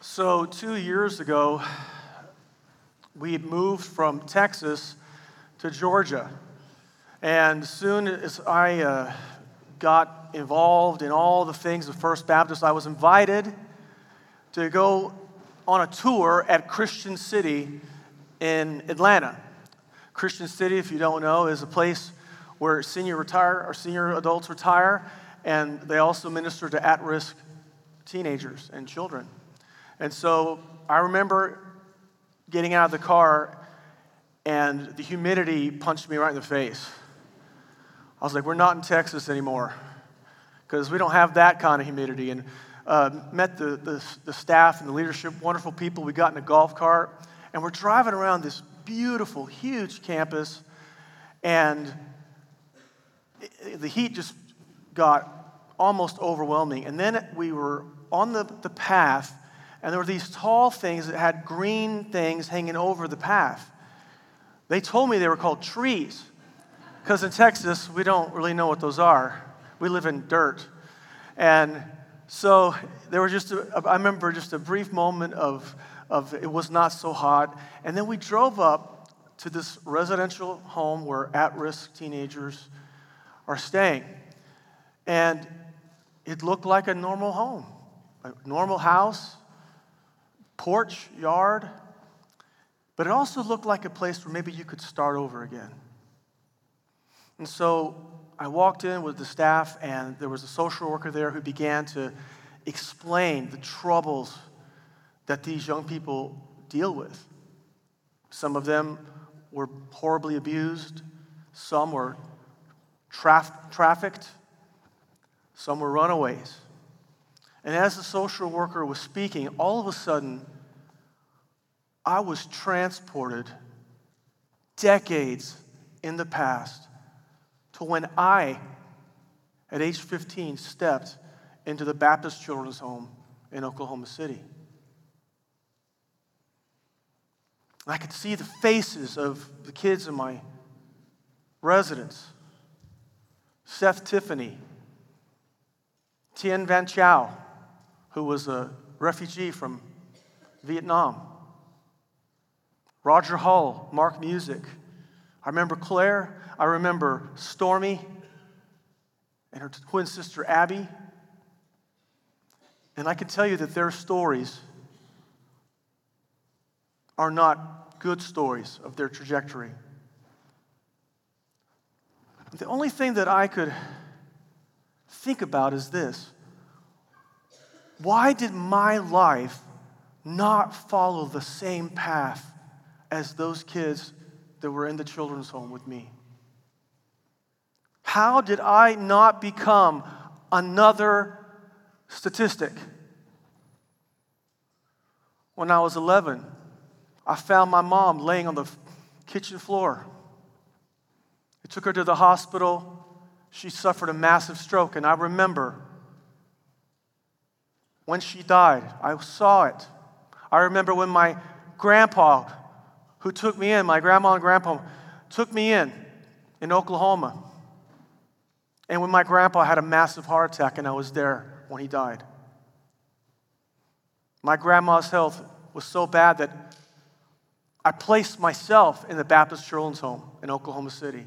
So 2 years ago, we had moved from Texas to Georgia. And as soon as I got involved in all the things of First Baptist, I was invited to go on a tour at Christian City in Atlanta. Christian City, if you don't know, is a place where senior adults retire, and they also minister to at-risk teenagers and children. And so I remember getting out of the car, and the humidity punched me right in the face. I was like, we're not in Texas anymore, because we don't have that kind of humidity. And met the staff and the leadership, wonderful people. We got in a golf cart, and we're driving around this beautiful, huge campus, and the heat just got almost overwhelming. And then we were on the path, and there were these tall things that had green things hanging over the path. They told me they were called trees, because in Texas, we don't really know what those are. We live in dirt. And so there was I remember just a brief moment of it was not so hot. And then we drove up to this residential home where at-risk teenagers are staying. And it looked like a normal home, a normal house, porch, yard. But it also looked like a place where maybe you could start over again. And so I walked in with the staff, and there was a social worker there who began to explain the troubles that these young people deal with. Some of them were horribly abused. Some were trafficked. Some were runaways. And as the social worker was speaking, all of a sudden, I was transported decades in the past to when I, at age 15, stepped into the Baptist Children's Home in Oklahoma City. I could see the faces of the kids in my residence. Seth Tiffany, Tien Van Chow, who was a refugee from Vietnam. Roger Hull, Mark Music. I remember Claire. I remember Stormy and her twin sister Abby. And I can tell you that their stories are not good stories of their trajectory. The only thing that I could think about is this. Why did my life not follow the same path as those kids that were in the children's home with me? How did I not become another statistic? When I was 11, I found my mom laying on the kitchen floor. I took her to the hospital. She suffered a massive stroke, and I remember when she died. I saw it. I remember when my grandpa, who took me in, my grandma and grandpa, took me in Oklahoma. And when my grandpa had a massive heart attack, and I was there when he died. My grandma's health was so bad that I placed myself in the Baptist Children's Home in Oklahoma City.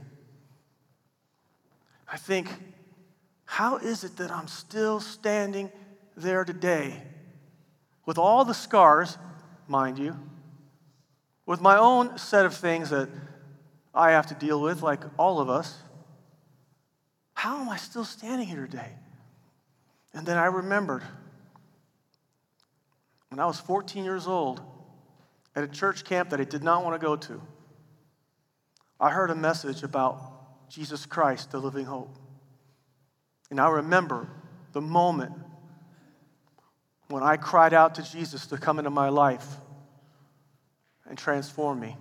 I think, how is it that I'm still standing there today with all the scars, mind you, with my own set of things that I have to deal with, like all of us? How am I still standing here today? And then I remembered when I was 14 years old at a church camp that I did not want to go to, I heard a message about Jesus Christ, the living hope. And I remember the moment when I cried out to Jesus to come into my life and transform me.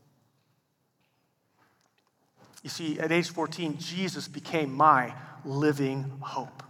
You see, at age 14, Jesus became my living hope.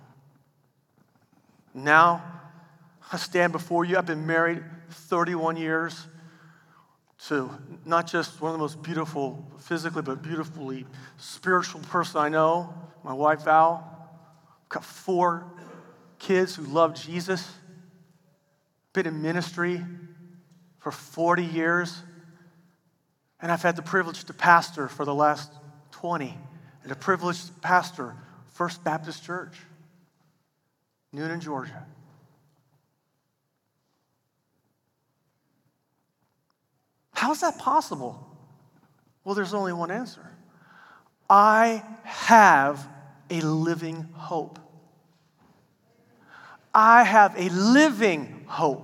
Now, I stand before you. I've been married 31 years to not just one of the most beautiful physically, but beautifully spiritual person I know, my wife Val. I've got 4 kids who love Jesus. been in ministry for 40 years, and I've had the privilege to pastor for the last 20, and the privilege to pastor First Baptist Church, Newnan, Georgia. How is that possible? Well, there's only one answer. I have a living hope. I have a living hope.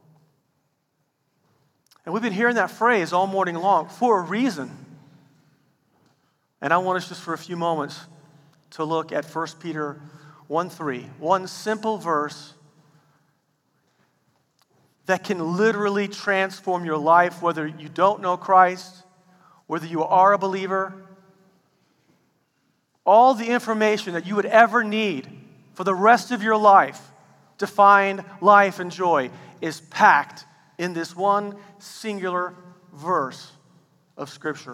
And we've been hearing that phrase all morning long for a reason. And I want us just for a few moments to look at 1 Peter 1:3, one simple verse that can literally transform your life, whether you don't know Christ, whether you are a believer. All the information that you would ever need for the rest of your life to find life and joy is packed in this one singular verse of Scripture.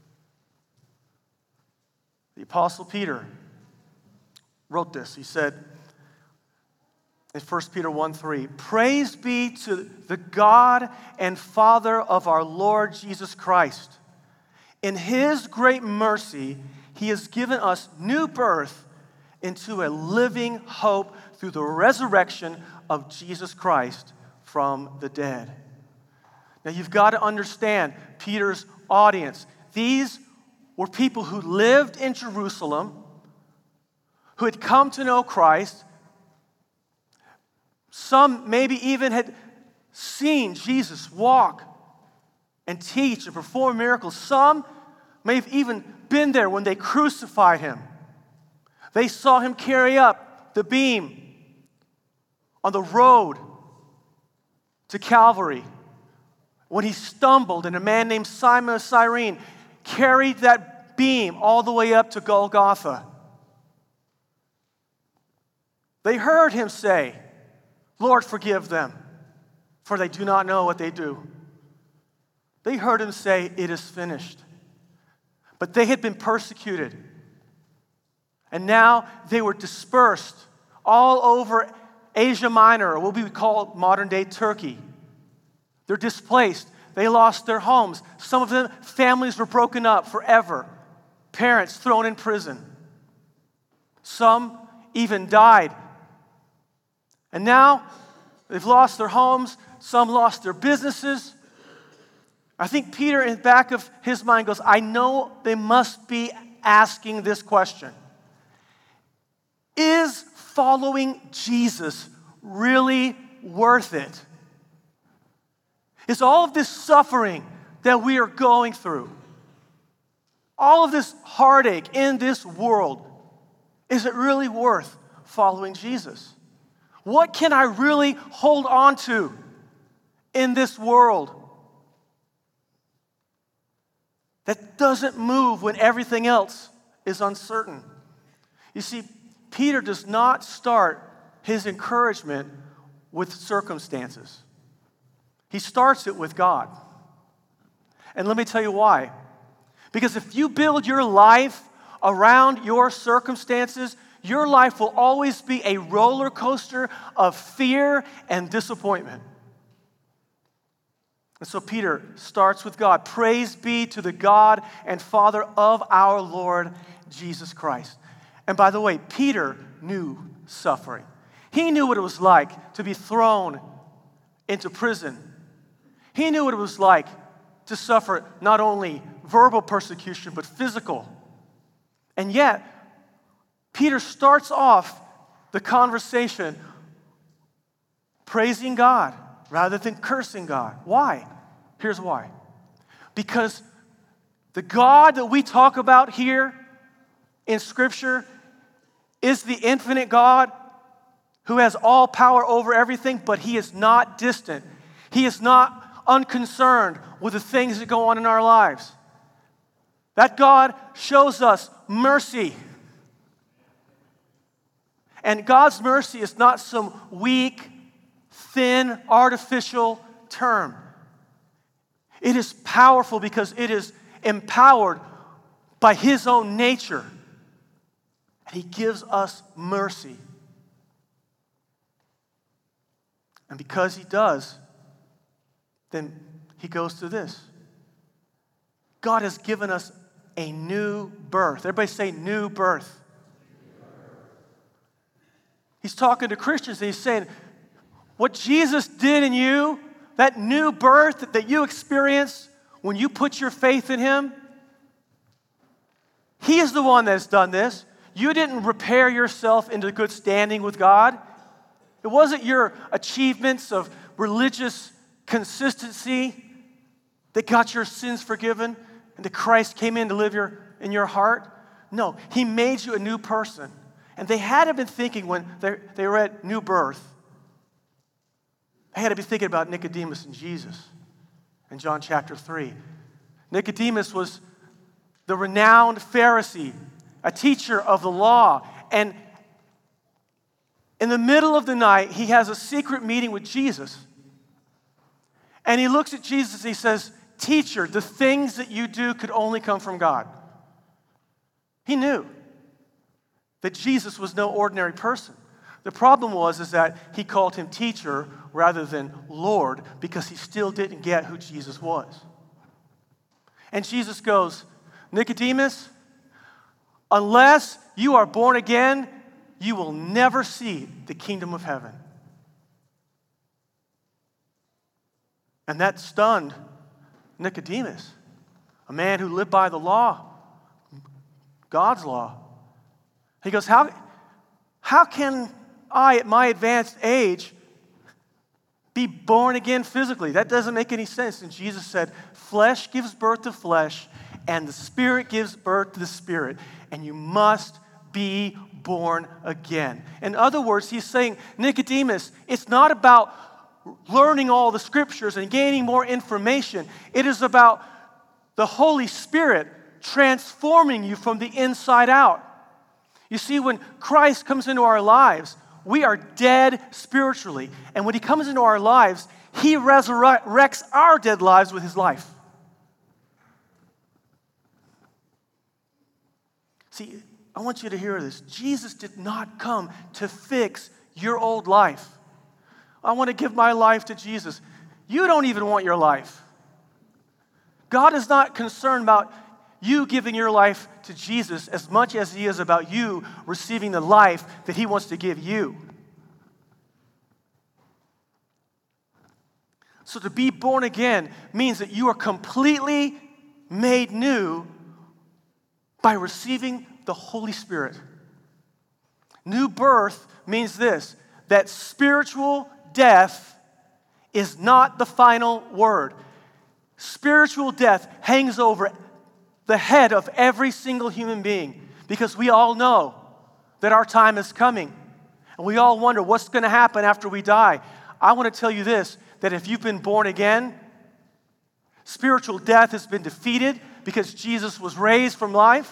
The Apostle Peter wrote this. He said in 1 Peter 1:3, "Praise be to the God and Father of our Lord Jesus Christ. In His great mercy, He has given us new birth into a living hope through the resurrection of Jesus Christ from the dead." Now you've got to understand Peter's audience. These were people who lived in Jerusalem, who had come to know Christ. Some maybe even had seen Jesus walk and teach and perform miracles. Some may have even been there when they crucified Him. They saw Him carry up the beam on the road to Calvary when He stumbled and a man named Simon of Cyrene carried that beam all the way up to Golgotha. They heard Him say, "Lord, forgive them, for they do not know what they do." They heard Him say, "It is finished." But they had been persecuted. And now they were dispersed all over Asia Minor, or what we would call modern-day Turkey. They're displaced. They lost their homes. Some of them, families were broken up forever. Parents thrown in prison. Some even died. And now they've lost their homes. Some lost their businesses. I think Peter, in the back of his mind, goes, I know they must be asking this question. Is following Jesus really worth it? Is all of this suffering that we are going through, all of this heartache in this world, is it really worth following Jesus? What can I really hold on to in this world that doesn't move when everything else is uncertain? You see, Peter does not start his encouragement with circumstances. He starts it with God. And let me tell you why. Because if you build your life around your circumstances, your life will always be a roller coaster of fear and disappointment. And so Peter starts with God. Praise be to the God and Father of our Lord Jesus Christ. And by the way, Peter knew suffering. He knew what it was like to be thrown into prison. He knew what it was like to suffer not only verbal persecution, but physical. And yet, Peter starts off the conversation praising God rather than cursing God. Why? Here's why. Because the God that we talk about here in Scripture is the infinite God who has all power over everything, but He is not distant. He is not unconcerned with the things that go on in our lives. That God shows us mercy. And God's mercy is not some weak, thin, artificial term. It is powerful because it is empowered by His own nature. And He gives us mercy. And because he does, then he goes through this. God has given us a new birth. Everybody say new birth. He's talking to Christians and he's saying, what Jesus did in you, that new birth that you experience when you put your faith in him, he is the one that's done this. You didn't repair yourself into good standing with God. It wasn't your achievements of religious consistency that got your sins forgiven and that Christ came in to live in your heart. No, he made you a new person. And they had to have been thinking when they were at new birth, they had to be thinking about Nicodemus and Jesus in John chapter 3. Nicodemus was the renowned Pharisee, a teacher of the law. And in the middle of the night, he has a secret meeting with Jesus. And he looks at Jesus and he says, "Teacher, the things that you do could only come from God." He knew that Jesus was no ordinary person. The problem is that he called him teacher rather than Lord because he still didn't get who Jesus was. And Jesus goes, "Nicodemus, unless you are born again, you will never see the kingdom of heaven." And that stunned Nicodemus, a man who lived by the law, God's law. He goes, how can I, at my advanced age, be born again physically? That doesn't make any sense. And Jesus said, flesh gives birth to flesh, and the Spirit gives birth to the Spirit. And you must be born again. In other words, he's saying, Nicodemus, it's not about learning all the scriptures and gaining more information. It is about the Holy Spirit transforming you from the inside out. You see, when Christ comes into our lives, we are dead spiritually. And when he comes into our lives, he resurrects our dead lives with his life. See, I want you to hear this. Jesus did not come to fix your old life. I want to give my life to Jesus. You don't even want your life. God is not concerned about you giving your life to Jesus as much as he is about you receiving the life that he wants to give you. So to be born again means that you are completely made new by receiving the Holy Spirit. New birth means this, that spiritual death is not the final word. Spiritual death hangs over the head of every single human being because we all know that our time is coming. And we all wonder what's going to happen after we die. I want to tell you this, that if you've been born again, spiritual death has been defeated because Jesus was raised from life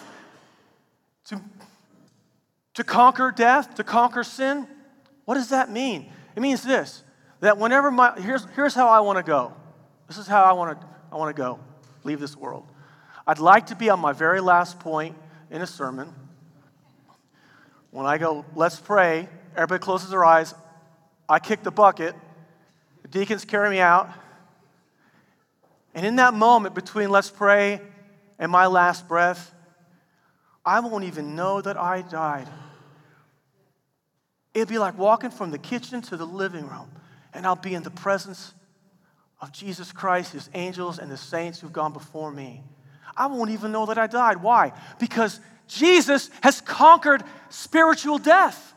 to conquer death, to conquer sin. What does that mean? It means this, that whenever here's how I want to go. This is how I want to go, leave this world. I'd like to be on my very last point in a sermon. When I go, let's pray, everybody closes their eyes, I kick the bucket, the deacons carry me out, and in that moment between let's pray and my last breath, I won't even know that I died. It'd be like walking from the kitchen to the living room, and I'll be in the presence of Jesus Christ, his angels, and the saints who've gone before me. I won't even know that I died. Why? Because Jesus has conquered spiritual death.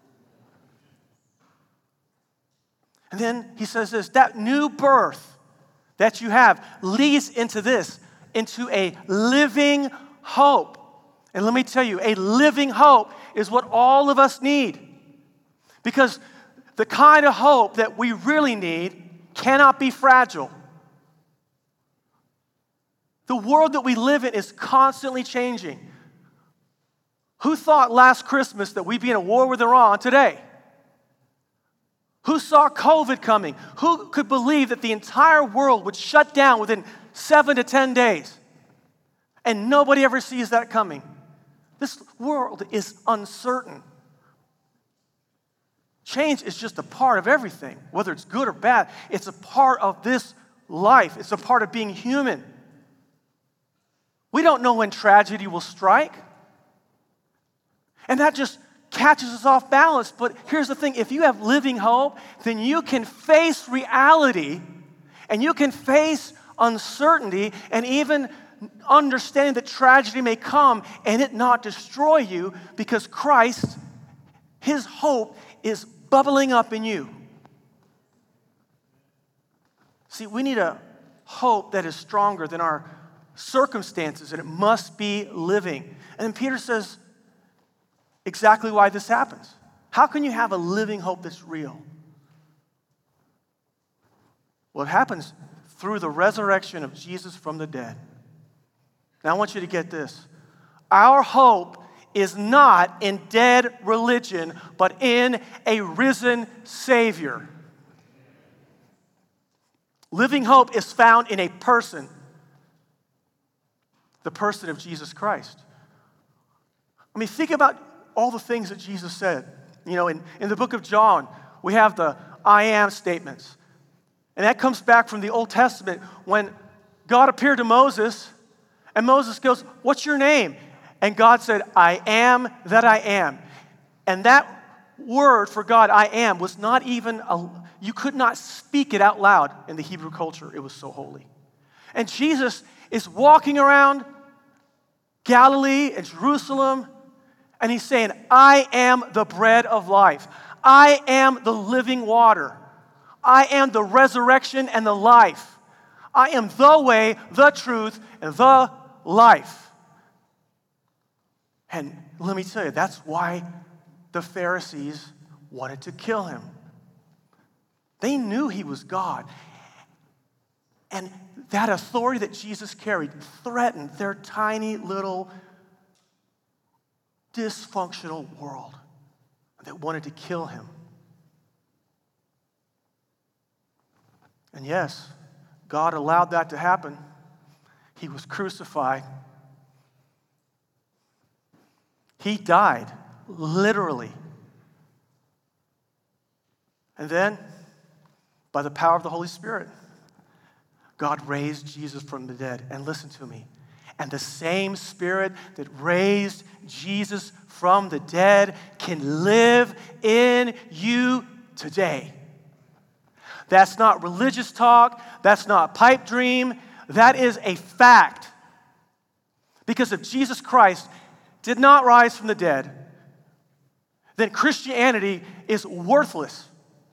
And then he says this, that new birth that you have leads into this, into a living hope. And let me tell you, a living hope is what all of us need. Because the kind of hope that we really need cannot be fragile. The world that we live in is constantly changing. Who thought last Christmas that we'd be in a war with Iran today? Who saw COVID coming? Who could believe that the entire world would shut down within 7 to 10 days? And nobody ever sees that coming. This world is uncertain. change is just a part of everything, whether it's good or bad. It's a part of this life. It's a part of being human. We don't know when tragedy will strike. And that just catches us off balance. But here's the thing. If you have living hope, then you can face reality and you can face uncertainty and even understanding that tragedy may come and it not destroy you because Christ, His hope is bubbling up in you. See, we need a hope that is stronger than our circumstances, and it must be living. And then Peter says exactly why this happens. How can you have a living hope that's real? Well, it happens through the resurrection of Jesus from the dead. Now, I want you to get this. Our hope is not in dead religion, but in a risen Savior. Living hope is found in a person, the person of Jesus Christ. I mean, think about all the things that Jesus said. You know, in the book of John, we have the I am statements. And that comes back from the Old Testament when God appeared to Moses, and Moses goes, "What's your name?" And God said, "I am that I am." And that word for God, I am, was not even, you could not speak it out loud in the Hebrew culture. It was so holy. And Jesus is walking around Galilee and Jerusalem, and he's saying, "I am the bread of life. I am the living water. I am the resurrection and the life. I am the way, the truth, and the life." And let me tell you, that's why the Pharisees wanted to kill him. They knew he was God. And that authority that Jesus carried threatened their tiny little dysfunctional world that wanted to kill him. And yes, God allowed that to happen. He was crucified. He died, literally. And then, by the power of the Holy Spirit, God raised Jesus from the dead. And listen to me. And the same Spirit that raised Jesus from the dead can live in you today. That's not religious talk. That's not a pipe dream. That is a fact. Because if Jesus Christ did not rise from the dead, then Christianity is worthless.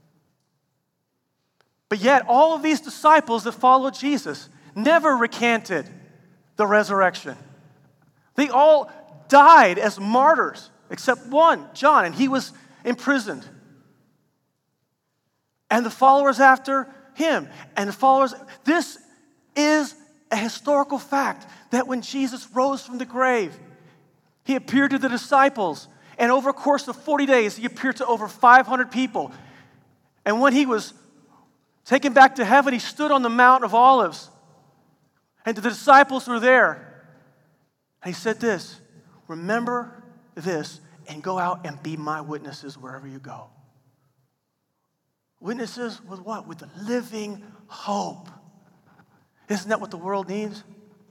But yet, all of these disciples that followed Jesus never recanted the resurrection. They all died as martyrs, except one, John, and he was imprisoned. And the followers after him, and the followers. This is a historical fact that when Jesus rose from the grave, he appeared to the disciples, and over a course of 40 days, he appeared to over 500 people. And when he was taken back to heaven, he stood on the Mount of Olives, and the disciples were there. And he said this, "Remember this, and go out and be my witnesses wherever you go." Witnesses with what? With the living hope. Isn't that what the world needs?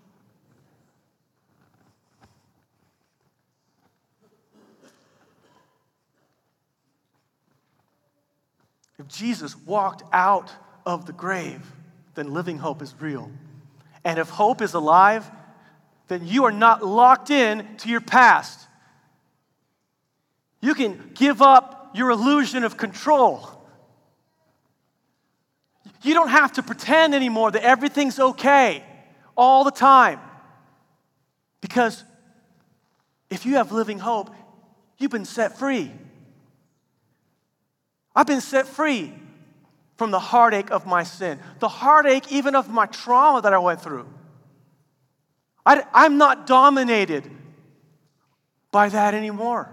If Jesus walked out of the grave, then living hope is real. And if hope is alive, then you are not locked in to your past. You can give up your illusion of control. You don't have to pretend anymore that everything's okay all the time. Because if you have living hope, you've been set free. I've been set free from the heartache of my sin, the heartache even of my trauma that I went through. I'm not dominated by that anymore.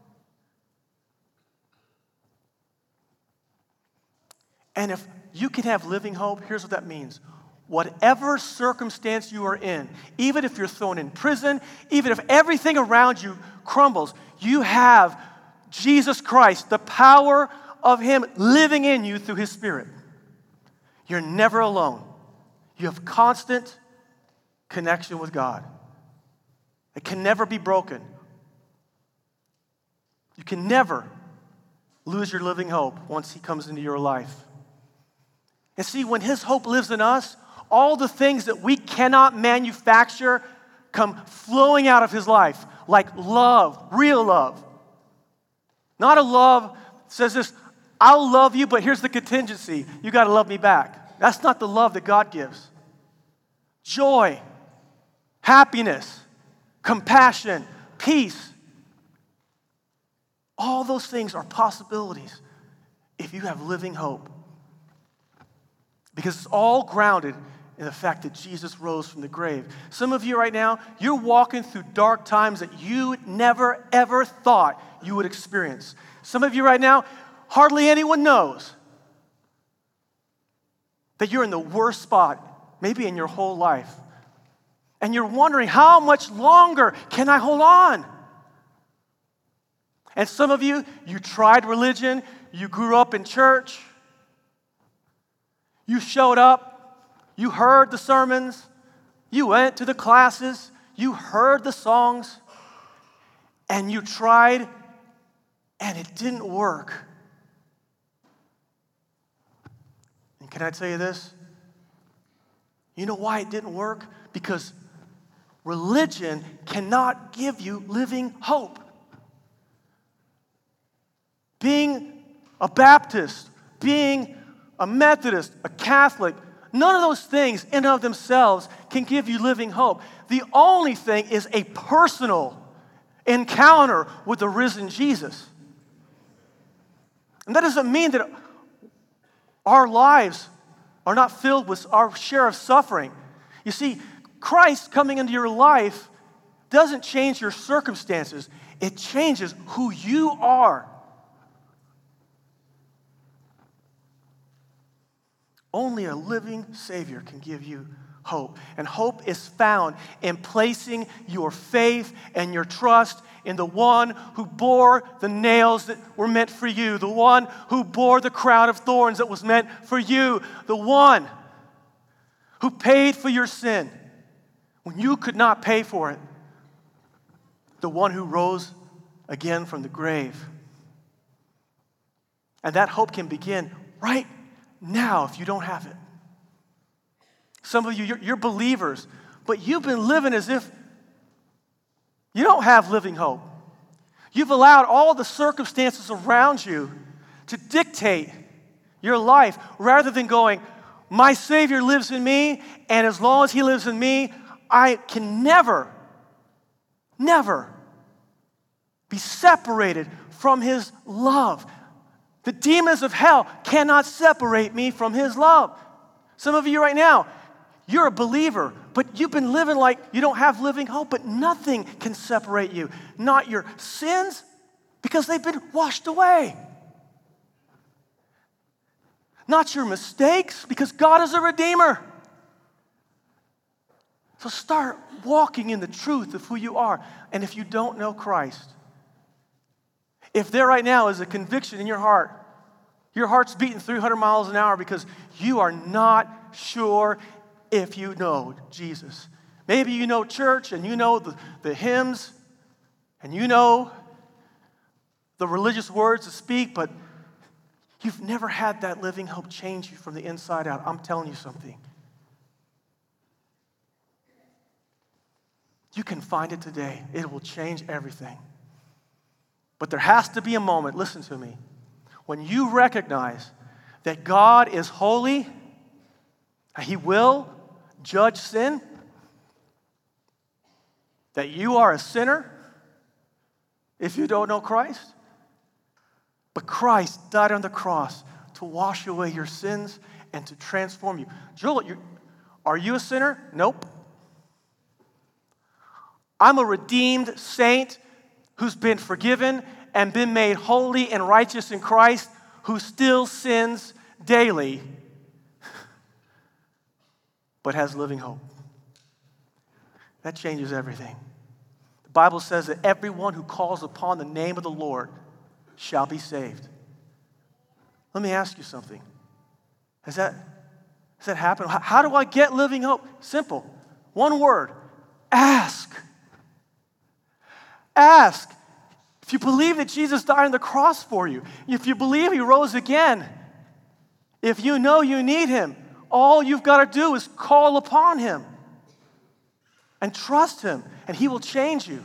And if you can have living hope, here's what that means. Whatever circumstance you are in, even if you're thrown in prison, even if everything around you crumbles, you have Jesus Christ, the power of Him living in you through His Spirit. You're never alone. You have constant connection with God. It can never be broken. You can never lose your living hope once He comes into your life. And see, when His hope lives in us, all the things that we cannot manufacture come flowing out of His life, like love, real love. Not a love that says this, I'll love you, but here's the contingency. You got to love me back. That's not the love that God gives. Joy, happiness, compassion, peace. All those things are possibilities if you have living hope. Because it's all grounded in the fact that Jesus rose from the grave. Some of you right now, you're walking through dark times that you never, ever thought you would experience. Some of you right now, hardly anyone knows that you're in the worst spot, maybe in your whole life. And you're wondering, how much longer can I hold on? And some of you, you tried religion, you grew up in church, you showed up, you heard the sermons, you went to the classes, you heard the songs, and you tried, and it didn't work. And can I tell you this? You know why it didn't work? Because religion cannot give you living hope. Being a Baptist, being a Methodist, a Catholic, none of those things in and of themselves can give you living hope. The only thing is a personal encounter with the risen Jesus. And that doesn't mean that our lives are not filled with our share of suffering. You see, Christ coming into your life doesn't change your circumstances. It changes who you are. Only a living Savior can give you hope. And hope is found in placing your faith and your trust in the one who bore the nails that were meant for you, the one who bore the crown of thorns that was meant for you, the one who paid for your sin when you could not pay for it, the one who rose again from the grave. And that hope can begin right now if you don't have it. Some of you, you're believers, but you've been living as if you don't have living hope. You've allowed all the circumstances around you to dictate your life rather than going, my Savior lives in me, and as long as He lives in me, I can never be separated from His love. The demons of hell cannot separate me from His love. Some of you right now, you're a believer, but you've been living like you don't have living hope, but nothing can separate you. Not your sins, because they've been washed away. Not your mistakes, because God is a redeemer. So start walking in the truth of who you are. And if you don't know Christ, if there right now is a conviction in your heart's beating 300 miles an hour because you are not sure if you know Jesus. Maybe you know church and you know the hymns and you know the religious words to speak, but you've never had that living hope change you from the inside out. I'm telling you something. You can find it today. It will change everything. But there has to be a moment, listen to me, when you recognize that God is holy, He will judge sin, that you are a sinner if you don't know Christ, but Christ died on the cross to wash away your sins and to transform you. Joel, are you a sinner? Nope. I'm a redeemed saint who's been forgiven and been made holy and righteous in Christ, who still sins daily, but has living hope. That changes everything. The Bible says that everyone who calls upon the name of the Lord shall be saved. Let me ask you something. Has that happened? How do I get living hope? Simple. One word. Ask. Ask. If you believe that Jesus died on the cross for you, if you believe he rose again, if you know you need him, all you've got to do is call upon him and trust him, and he will change you.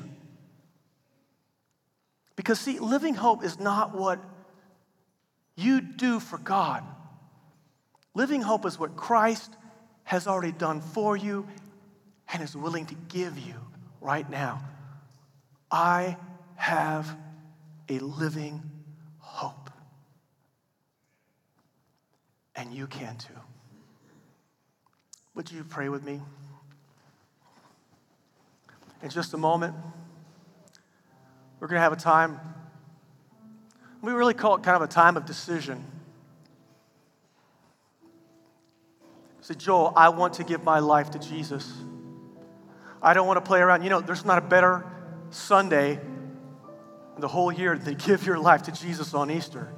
Because, see, living hope is not what you do for God. Living hope is what Christ has already done for you and is willing to give you right now. I have a living hope. And you can too. Would you pray with me? In just a moment, we're going to have a time, we really call it kind of a time of decision. Say, Joel, I want to give my life to Jesus. I don't want to play around. You know, there's not a better Sunday in the whole year than give your life to Jesus on Easter.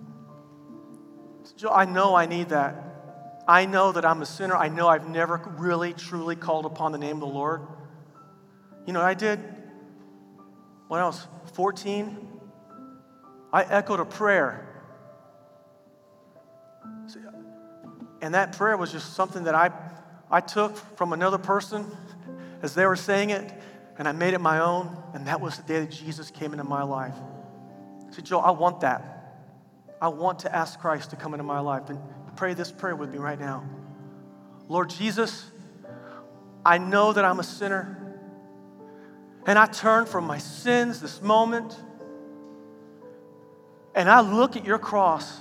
Joel, I know I need that. I know that I'm a sinner. I know I've never really, truly called upon the name of the Lord. You know, I did, when I was 14, I echoed a prayer. And that prayer was just something that I took from another person as they were saying it, and I made it my own, and that was the day that Jesus came into my life. I said, Joe, I want that. I want to ask Christ to come into my life. And pray this prayer with me right now. Lord Jesus, I know that I'm a sinner, and I turn from my sins this moment, and I look at your cross,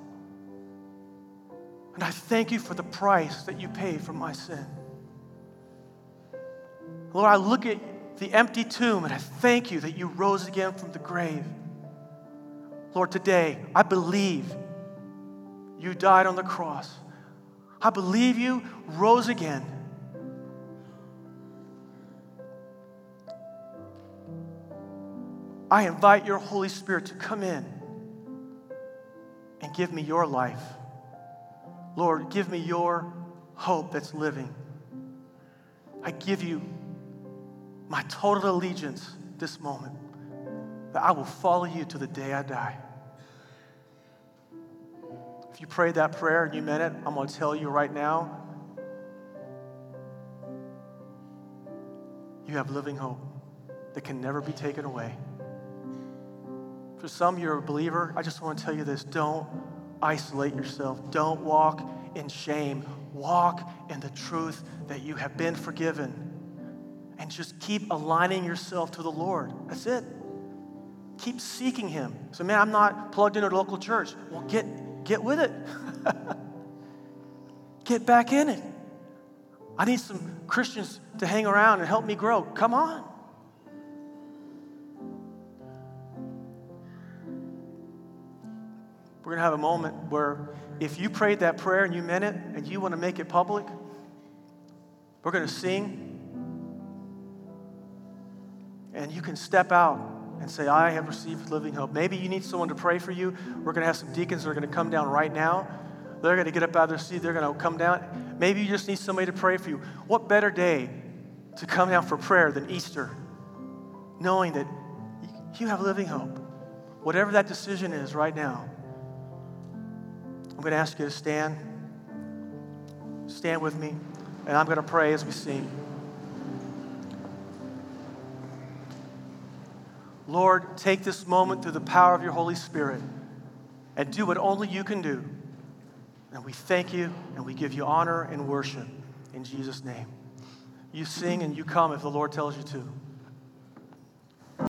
and I thank you for the price that you paid for my sin. Lord, I look at the empty tomb, and I thank you that you rose again from the grave. Lord, today, I believe you died on the cross. I believe you rose again. I invite your Holy Spirit to come in and give me your life. Lord, give me your hope that's living. I give you my total allegiance this moment, that I will follow you to the day I die. If you prayed that prayer and you meant it, I'm going to tell you right now, you have living hope that can never be taken away. For some, you're a believer. I just want to tell you this. Don't isolate yourself. Don't walk in shame. Walk in the truth that you have been forgiven. And just keep aligning yourself to the Lord. That's it. Keep seeking him. So, man, I'm not plugged into a local church. Well, get with it. Get back in it. I need some Christians to hang around and help me grow. Come on. We're going to have a moment where if you prayed that prayer and you meant it and you want to make it public, we're going to sing. And you can step out and say, I have received living hope. Maybe you need someone to pray for you. We're going to have some deacons that are going to come down right now. They're going to get up out of their seat. They're going to come down. Maybe you just need somebody to pray for you. What better day to come down for prayer than Easter, knowing that you have living hope. Whatever that decision is right now, I'm going to ask you to stand. Stand with me, and I'm going to pray as we sing. Lord, take this moment through the power of your Holy Spirit and do what only you can do. And we thank you, and we give you honor and worship in Jesus' name. You sing and you come if the Lord tells you to.